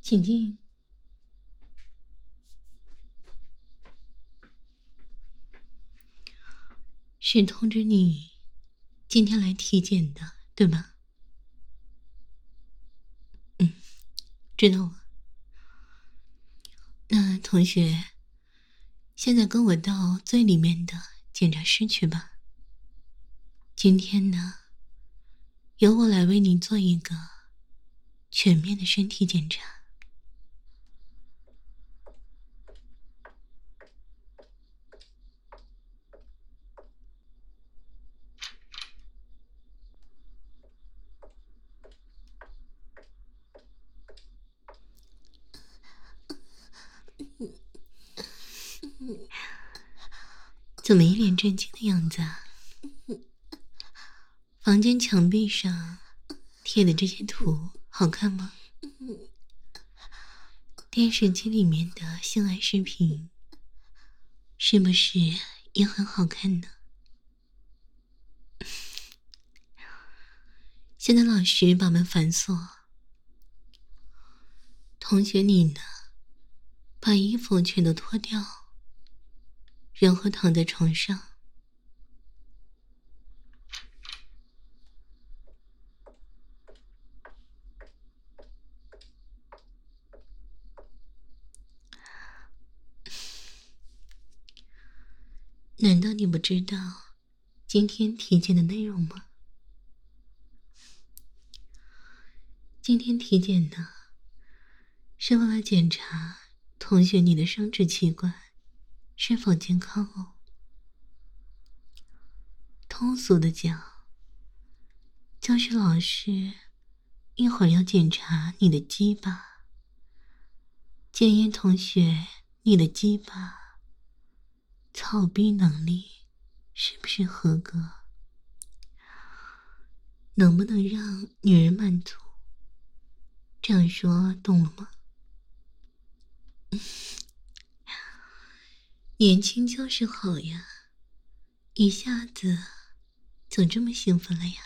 请进。是通知你今天来体检的，对吧？知道了。那同学，现在跟我到最里面的检查室去吧。今天呢，由我来为你做一个全面的身体检查。怎么一脸震惊的样子啊？房间墙壁上贴的这些图好看吗？电视机里面的性爱视频是不是也很好看呢？现在老师把门反锁，同学你呢，把衣服全都脱掉，然后躺在床上。难道你不知道今天体检的内容吗？今天体检呢，是为了检查同学你的生殖器官是否健康哦。通俗的讲，就是老师一会儿要检查你的鸡巴，检验同学你的鸡巴操逼能力是不是合格，能不能让女人满足。这样说懂了吗？年轻就是好呀，一下子就这么兴奋了呀？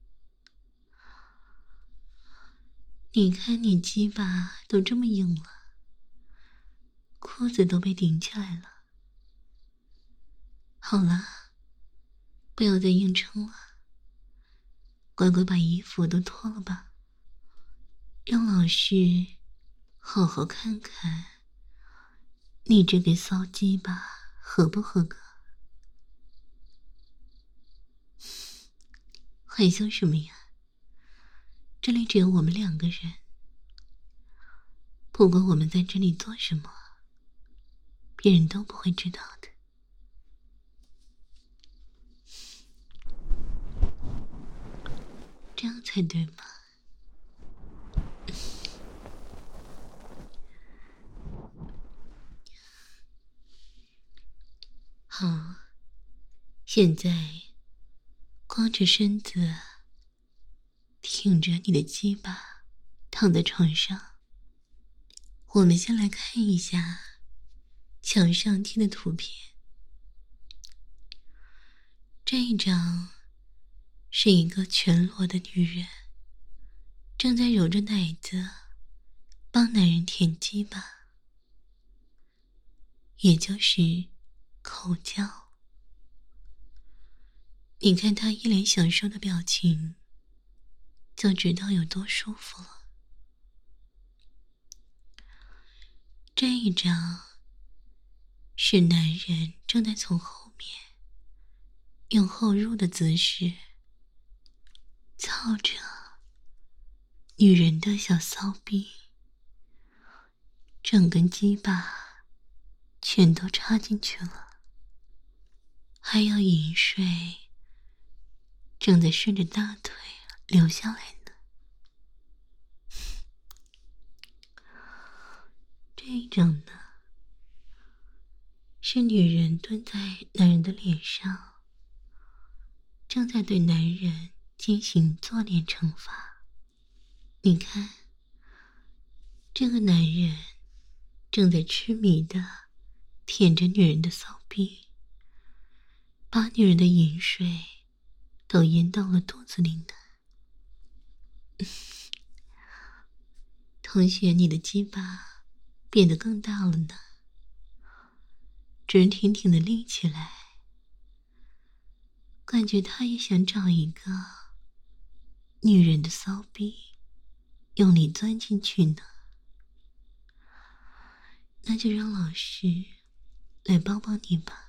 你看你鸡巴都这么硬了，裤子都被顶起来了。好了，不要再硬撑了，乖乖把衣服都脱了吧，让老师好好看看你这个骚鸡巴合不合格。害羞什么呀？这里只有我们两个人，不管我们在这里做什么，别人都不会知道的。这样才对嘛。好，现在光着身子，挺着你的鸡巴，躺在床上。我们先来看一下墙上贴的图片。这一张是一个全裸的女人，正在揉着奶子帮男人舔鸡巴，也就是口交。你看她一脸享受的表情，就知道有多舒服了。这一张是男人正在从后面用后入的姿势操着女人的小骚逼，整根鸡巴全都插进去了，还有饮水正在顺着大腿流下来呢。这一张呢，是女人蹲在男人的脸上，正在对男人进行做脸惩罚。你看，这个男人正在痴迷地舔着女人的骚逼，把女人的饮水都咽到了肚子里呢。 同学，你的鸡巴变得更大了呢，直挺挺的立起来，感觉他也想找一个女人的骚逼，用力钻进去呢。那就让老师来帮帮你吧。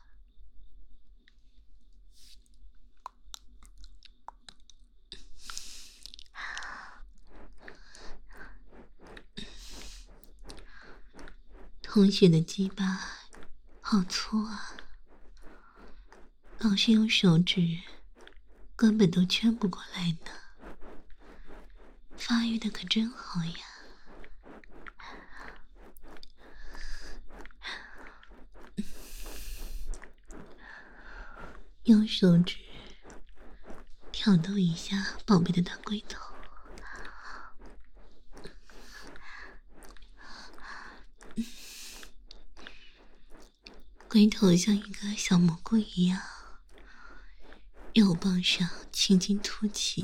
同学的鸡巴好粗啊，老师用手指根本都圈不过来呢，发育的可真好呀。用手指挑逗一下宝贝的大龟头，龟头像一个小蘑菇一样，肉棒上青筋凸起，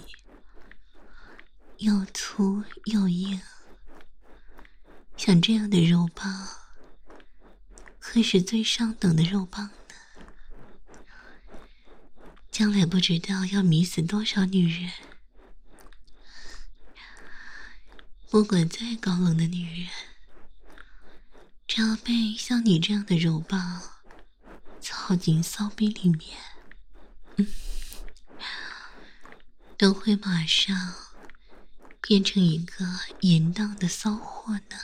又粗又硬，像这样的肉棒可是最上等的肉棒呢，将来不知道要迷死多少女人。不管再高冷的女人，只要被像你这样的肉棒操进骚逼里面，都会马上变成一个淫荡的骚货呢。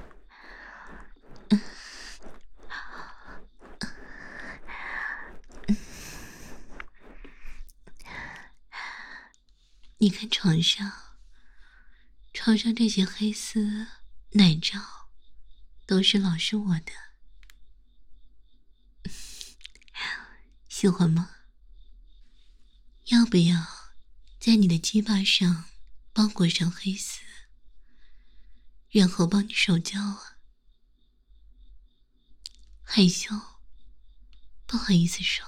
你看床上这些黑丝奶罩都是老师我的，喜欢吗？要不要在你的鸡巴上包裹上黑丝，然后帮你手交啊？害羞，不好意思说。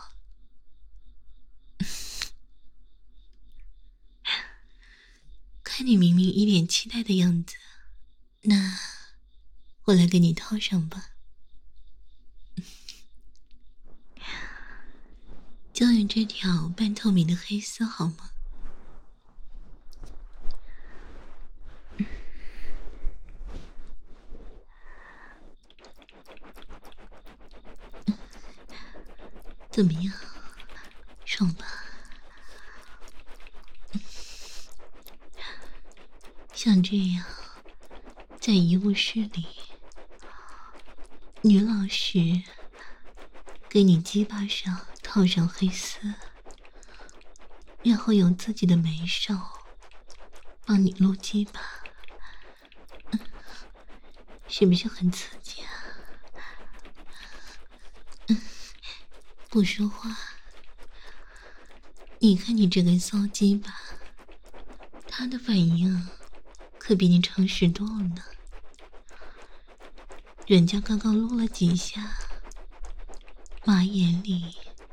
看你明明一脸期待的样子，那我来给你套上吧。就用这条半透明的黑丝好吗？怎么样，爽吧？像这样，在医务室里，女老师给你鸡巴上套上黑丝，然后用自己的美手帮你撸鸡巴，是不是很刺激啊？不说话，你看你这根骚鸡巴，他的反应可比你诚实多了呢。人家刚刚撸了几下，马眼里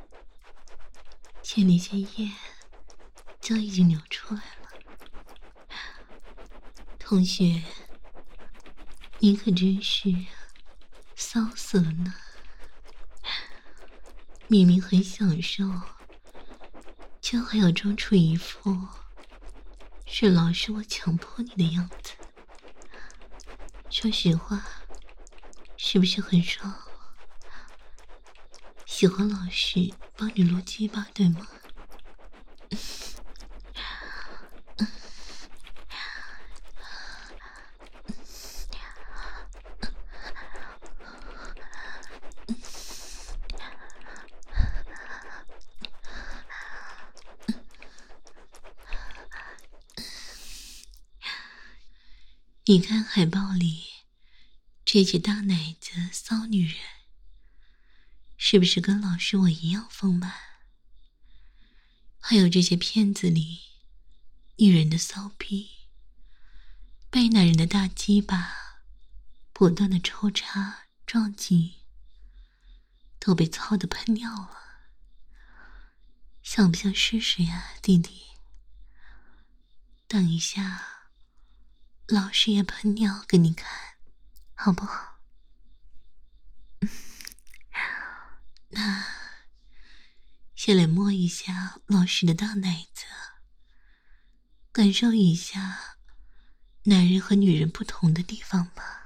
前列腺液就已经流出来了。同学，你可真是骚死了呢！明明很享受，却还要装出一副是老师我强迫你的样子。说实话，是不是很爽？喜欢老师帮你撸鸡巴，对吗？你看海报里这些大奶子骚女人，是不是跟老师我一样丰满？还有这些片子里女人的骚逼，被男人的大鸡巴不断的抽插撞击，都被操得喷尿了。想不想试试呀，弟弟？等一下老师也喷尿给你看，好不好？那先来摸一下老师的大奶子，感受一下男人和女人不同的地方吧。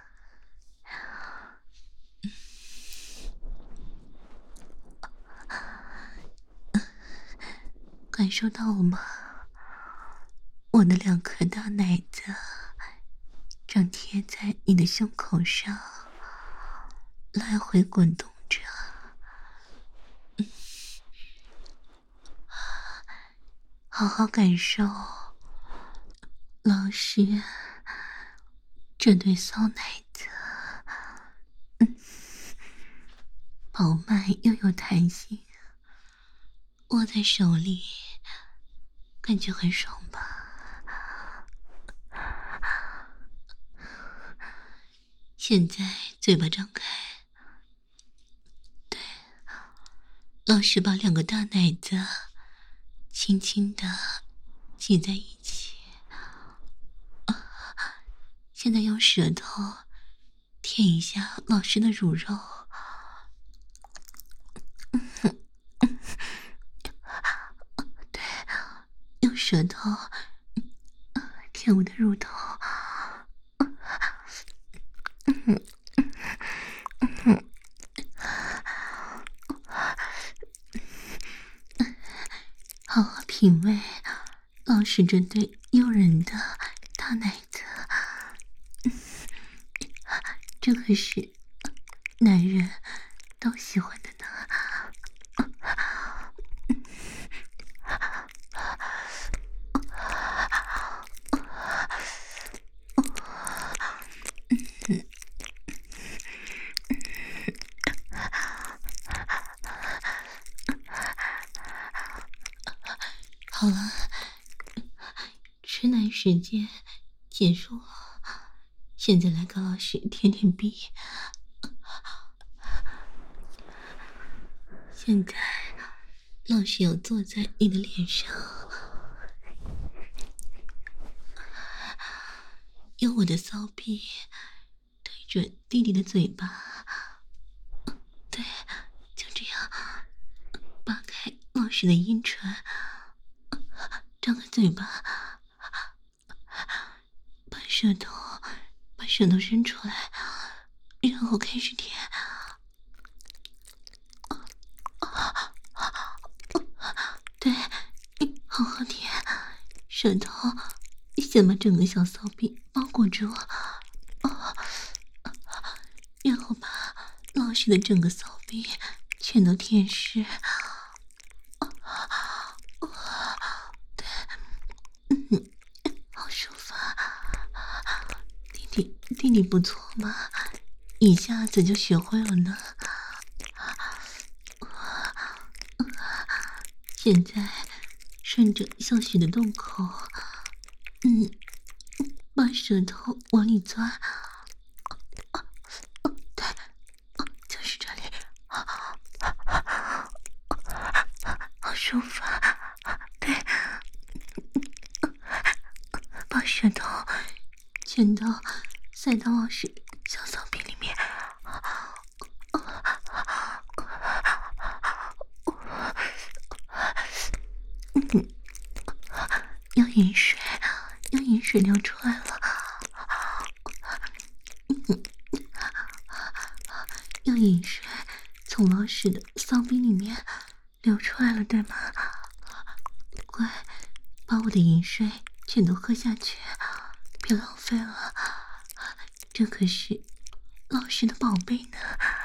感受到了吗？我的2颗大奶子正贴在你的胸口上，来回滚动着。好好感受老师这对骚奶子，饱满又有弹性，握在手里感觉很爽吧？现在嘴巴张开，对，老师把2个大奶子轻轻地挤在一起，现在用舌头舔一下老师的乳肉，对，用舌头舔我的乳头，好好品味老师这对诱人的大奶子，这可是男人都喜欢的呢。好了，吃奶时间结束了，现在来跟老师舔舔逼。现在老师要坐在你的脸上，用我的骚逼对准弟弟的嘴巴，对，就这样扒开老师的阴唇，张开嘴巴，把舌头伸出来，然后开始舔。对，好好舔，舌头先把整个小骚逼包裹住，然后把老师的整个骚逼全都舔湿。对，好舒服啊！弟弟不错嘛，一下子就学会了呢。现在顺着小许的洞口，把舌头往里钻，对，就是这里，好舒服啊！对，把舌头全都塞到老师小骚逼里面。要饮水流出来了，要饮水从老师的骚逼里面流出来了，对吗？乖，把我的饮水全都喝下去，别浪费了，这可是老师的宝贝呢。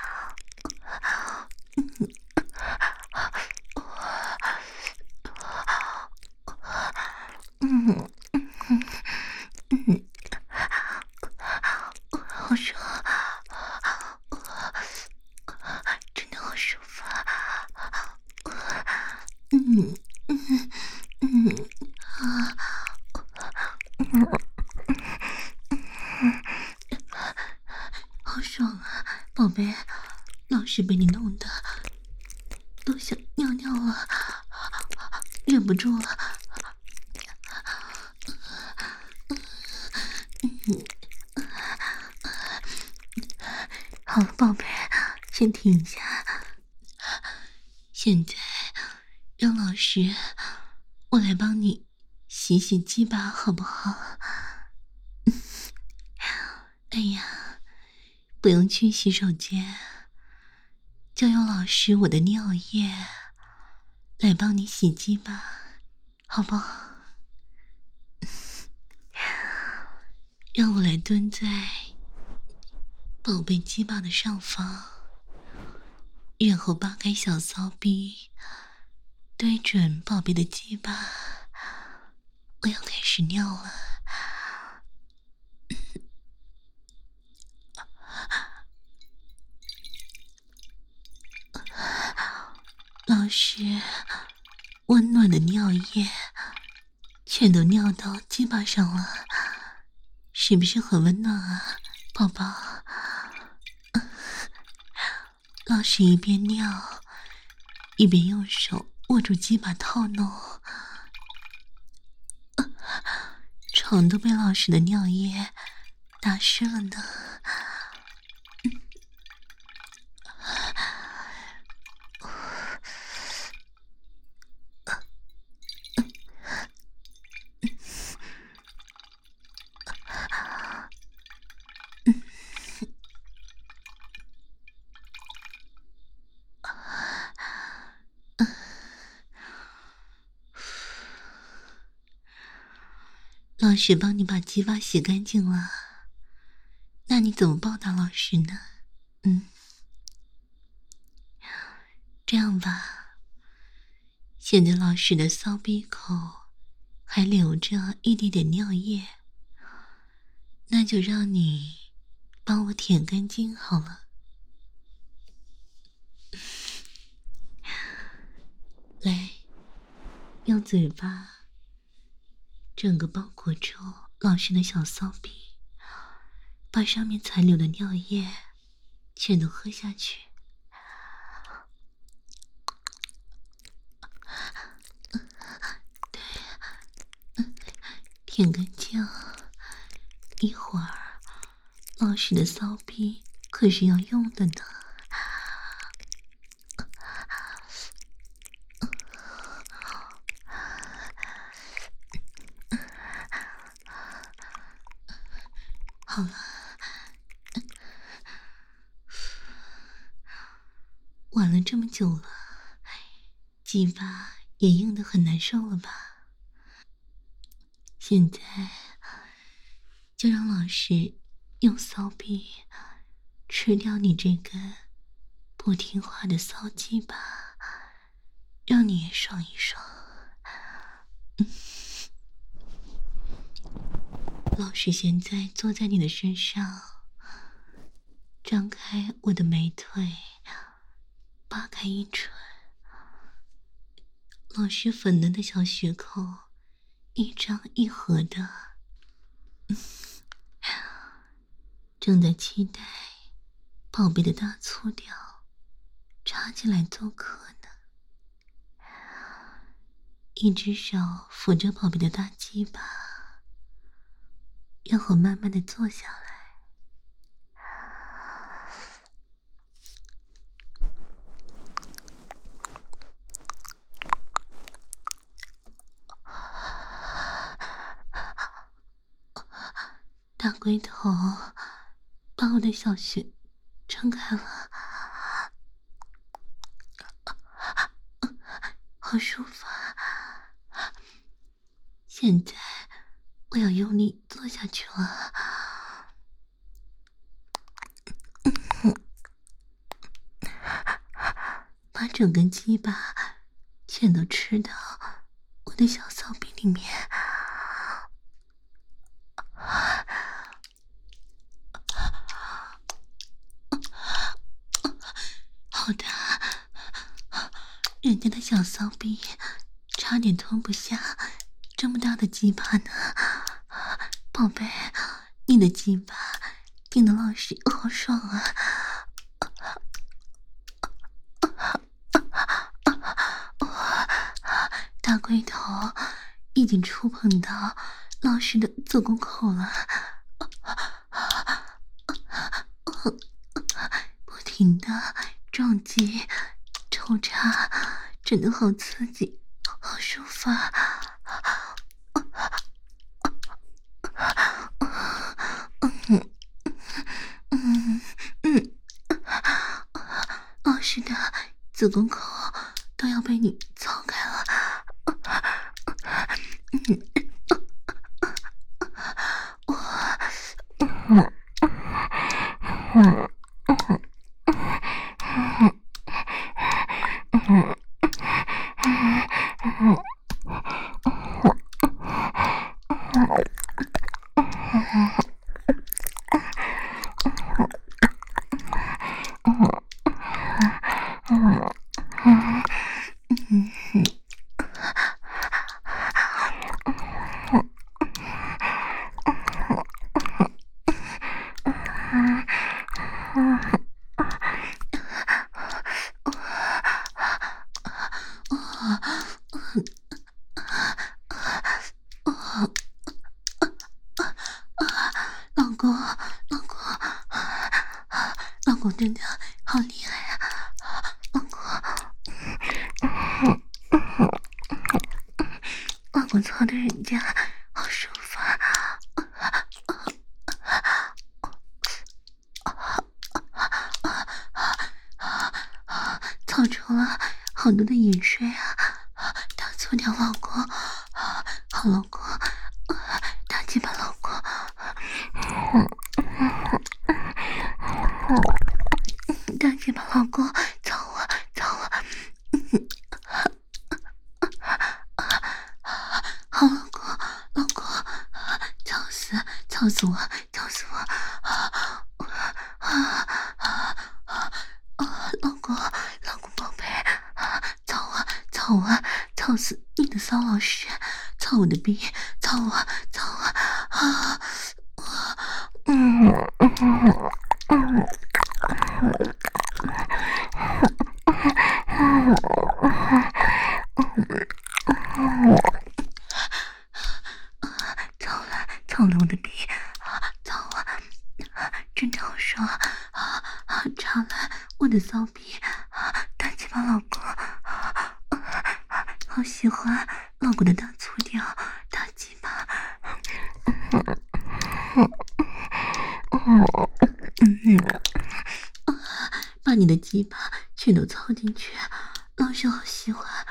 好爽，真的好舒服啊！好爽啊，宝贝，老师被你弄的都想尿尿了，忍不住了。 好了，宝贝，先停一下。现在让老师我来帮你洗洗鸡巴，好不好？哎呀，不用去洗手间，就用老师我的尿液来帮你洗鸡巴，好不好？让我来蹲在宝贝鸡巴的上方，然后扒开小骚逼，对准宝贝的鸡巴，我要开始尿了。老师温暖的尿液全都尿到鸡巴上了，是不是很温暖啊，宝宝？老师一边尿一边用手握住鸡巴套弄，床都被老师的尿液打湿了呢。老师帮你把鸡巴洗干净了，那你怎么报答老师呢？这样吧，现在老师的骚逼口还留着一点点尿液，那就让你帮我舔干净好了。来，用嘴巴整个包裹住老师的小骚逼，把上面残留的尿液全都喝下去。对，舔干净。一会儿老师的骚逼可是要用的呢。好了，玩了这么久了，鸡巴也硬得很难受了吧？现在就让老师用骚逼吃掉你这根不听话的骚鸡巴，让你也爽一爽。老师现在坐在你的身上，张开我的美腿，扒开阴唇，老师粉嫩的小穴口一张一合的，正在期待宝贝的大粗屌插进来做客呢。一只手扶着宝贝的大鸡巴，然后慢慢的坐下来。大龟头把我的小穴撑开了，好舒服啊！现在我要用力坐下去了。把整根鸡巴全都吃到我的小骚逼里面。好的，人家的小骚逼差点吞不下这么大的鸡巴呢。宝贝，你的鸡巴顶得老师好爽啊！大龟头已经触碰到老师的子宫口了， 停的撞击抽插，真的好刺激，好舒服啊！是的，子宫口都要被你操开了。老公真的好厉害啊！老公操的人家好舒服啊！操出了好多的饮水啊！大粗条老公，好老公，大鸡巴老公。大鸡巴老公，操我！好老公，操死我！老公宝贝，操我！操死你的骚老师！操我的逼！操我！操了我的逼！操我！真的好爽插了我的骚逼！大鸡巴老公，好喜欢老公的大粗屌，大鸡巴！把你的鸡巴全都操进去，老师好喜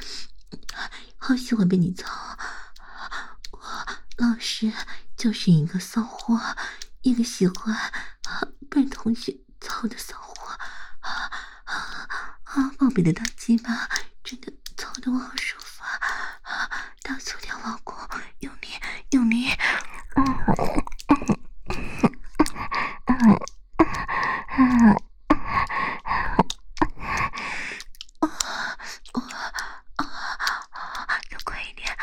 欢被你操。我老师就是一个骚货，一个喜欢被同学操的骚货。宝贝的大鸡巴真的操得我好舒服大粗条老公，用力！再快一点！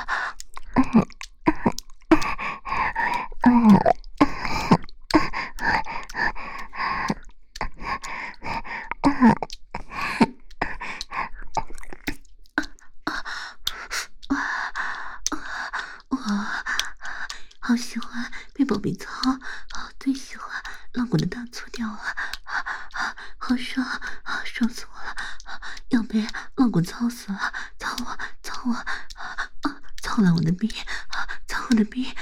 好喜欢被宝贝操，最喜欢老公的大粗屌了，好爽，爽死我了，要被老公操死了，操我，操了我的逼，操我的逼，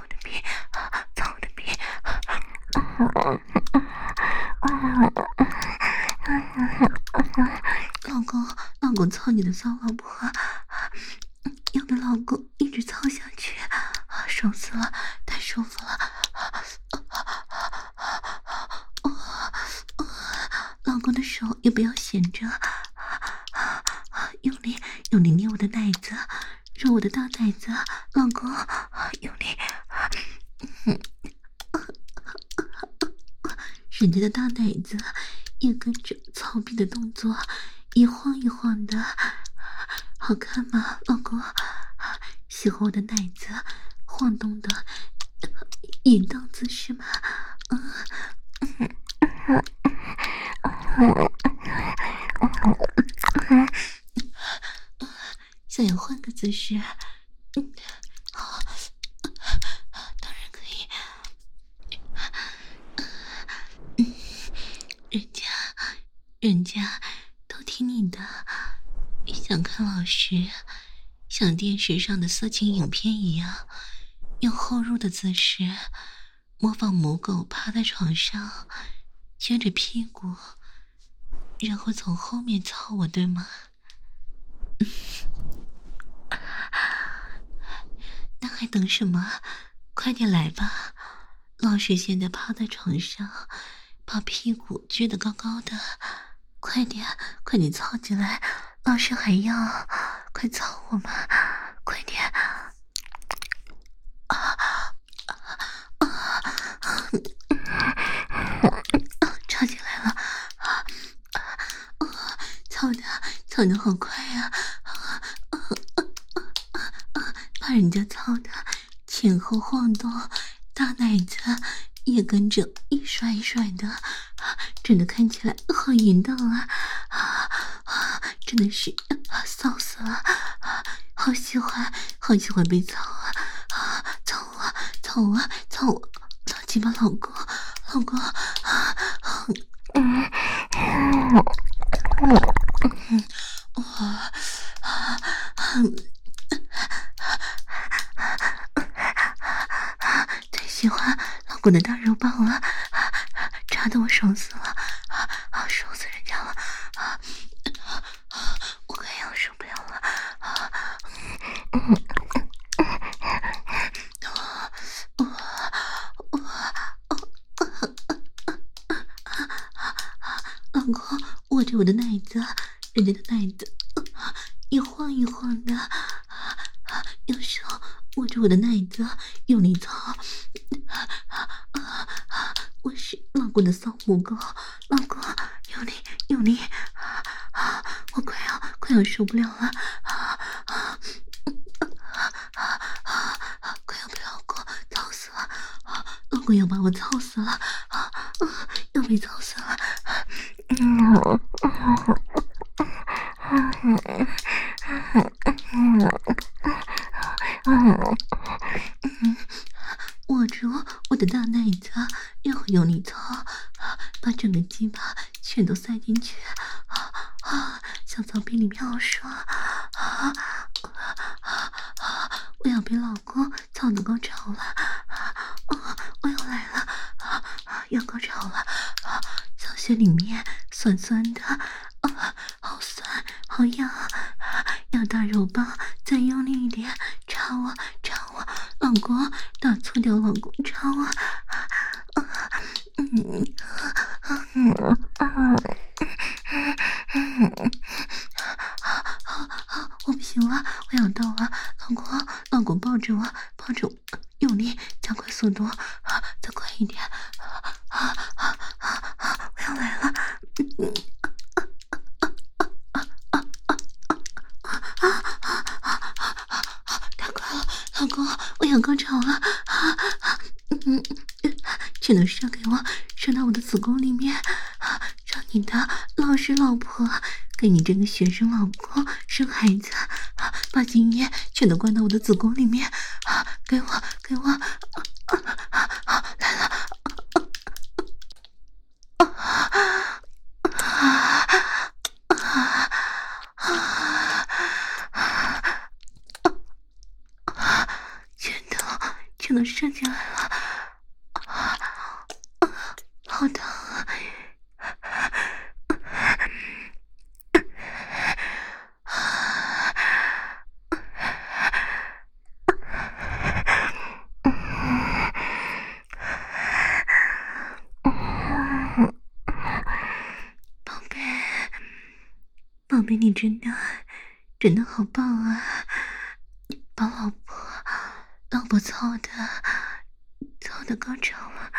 老公操你的骚老婆，要被老公一直操下去，爽死了，太舒服了，老公的手也不要闲着，用力捏我的奶子，揉我的大奶子，老公用力，人家的大奶子也跟着操逼的动作一晃一晃的，好看吗？老公喜欢我的奶子晃动的淫荡姿势吗？想要换个姿势？好，当然可以。人家人家都听你的，想看老师像电视上的色情影片一样，用后入的姿势模仿母狗趴在床上，撅着屁股，然后从后面操我，对吗？那还等什么？快点来吧！老师现在趴在床上，把屁股撅得高高的，快点，快点操起来！老师还要，快操我嘛！快点！吵起来了！操的好快啊！把人家操的前后晃动，大奶子也跟着一甩一甩的，真的看起来好淫荡啊！真的是骚死了！好喜欢被操啊！操我！老鸡巴老公！最喜欢老公的大肉棒了，扎得我爽死了，爽死人家了，我快要受不了了，老公握着我的奶子，人家的奶子一晃一晃的，用手握着我的奶子用力操，我是老公的骚母狗，老公用力，我快要受不了了，快要被老公操死了，老公要把我操死了，要被操死了，握住我的大奶子，然后用力操，把整个鸡巴全都塞进去，小草坪里面好爽，我要被老公操的高潮了，我要来了，要高潮了，小穴里面酸酸的，好酸好痒，要大肉棒，再用力一点，插我，老公大粗掉老公，插我，我不行了，我要到了，老公抱着我，用力，加快速度，再快一点，我要来了，太快了，老公，我要高潮了，只能射给我，射到我的子宫里面，让你的老实老婆给你这个学生老公生孩子，把精液全都灌到我的子宫里面，给我，来了，全都射进来了，好疼啊！宝贝，你真的好棒啊！把老婆操的高潮了。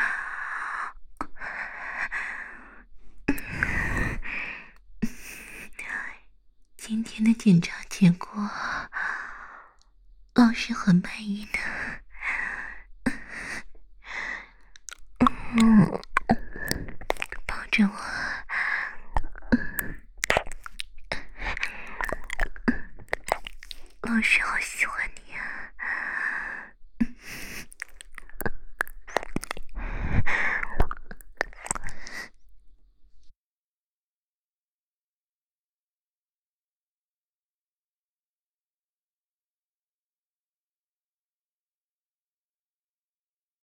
今天的检查结果，老师很满意的。抱着我，老师好